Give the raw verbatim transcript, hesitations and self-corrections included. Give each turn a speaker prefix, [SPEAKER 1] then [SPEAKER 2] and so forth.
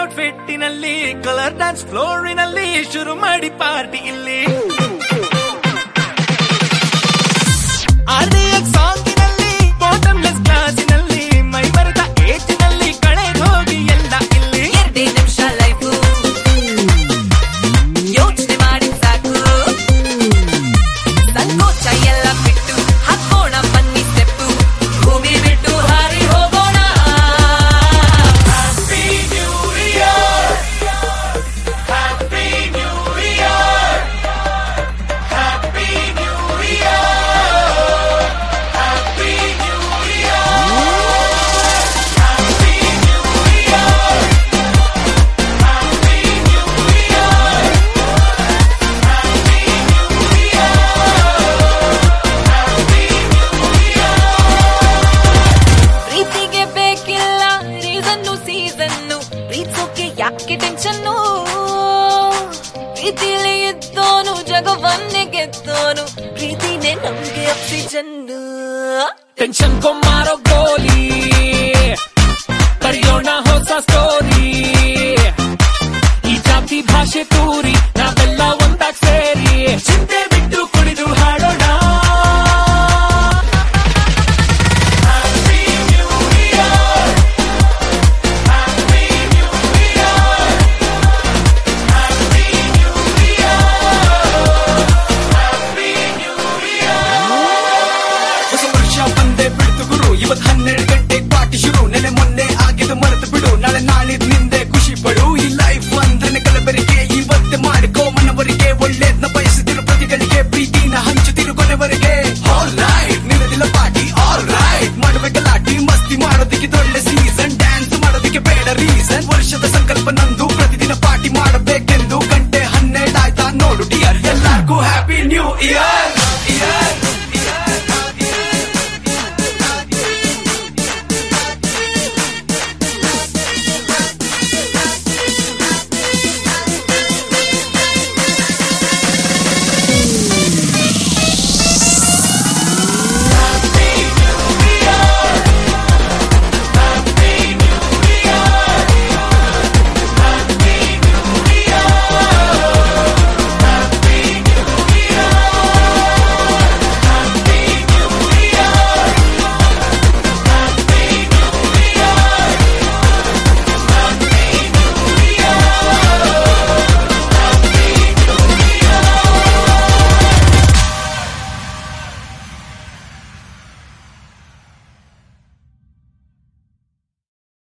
[SPEAKER 1] ಔಟ್ಫಿಟ್ಟಿನಲ್ಲಿ colour dance ಫ್ಲೋರಿನಲ್ಲಿ ಶುರು ಮಾಡಿ party ಇಲ್ಲಿ ಆರ್ಡಿಎಕ್ಸ್ ಸಾಂಗಿನಲ್ಲಿ ಬಾಟಮ್ಲೆಸ್ ಗ್ಲಾಸಿನಲ್ಲಿ ಮೈ ಮರೆತ ಏಜಿನಲ್ಲಿ ಕಳೆದು ಹೋಗಿ ಎಲ್ಲ ಇಲ್ಲಿ
[SPEAKER 2] ಎರಡೇ ನಿಮಿಷ ಲೈಫು ಯೋಚನೆ ಮಾಡಿ ಸಾಕು ಸಂಕೋಚ ಎಲ್ಲ ಬಿಟ್ಟು ಹಾಕೋಣ ಬನ್ನಿ ಸ್ಟೆಪ್ಪು ಭೂಮಿ ಬಿಟ್ಟು ಹಾರಿ ಹೋಗೋಣ
[SPEAKER 1] happy new year happy new year happy new year happy new year happy new year happy new year happy new year
[SPEAKER 2] ಪ್ರೀತಿಗೆ ಬೇಕಿಲ್ಲ ರೀಸನ್ನು ಸೀಸನ್ನು ಪ್ರೀತಿಸೋಕೆ ಯಾಕೆ ಟೆನ್ಷನ್ನು ಪ್ರೀತಿಲಿ ಇದ್ದೋನು ಜಗವನ್ನೇ ಗೆದ್ದೋನು ಪ್ರೀತಿನೇ ನಮ್ಗೆ ಆಕ್ಸಿಜನ್ನು
[SPEAKER 1] ಟೆನ್ಷನ್ को मारो गोली